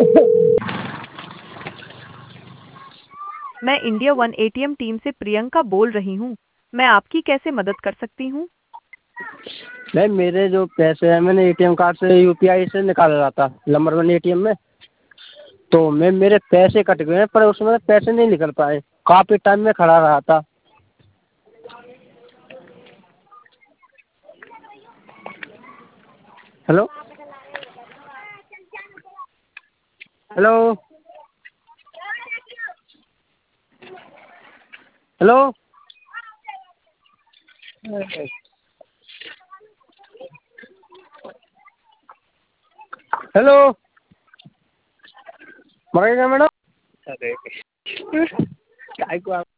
मैं India one ATM team से प्रियंका बोल रही हूँ। मैं आपकी कैसे मदद कर सकती हूँ? मैम मेरे जो पैसे हैं मैंने एटीएम कार्ड से यूपीआई से निकाल रहा था नंबर वन एटीएम में। तो मैम मेरे पैसे कट गए हैं पर उसमें पैसे नहीं निकल पाए, काफ़ी टाइम में खड़ा रहा था। हेलो हेलो हेलो हेलो मरेगा मैडम। अरे काय को आप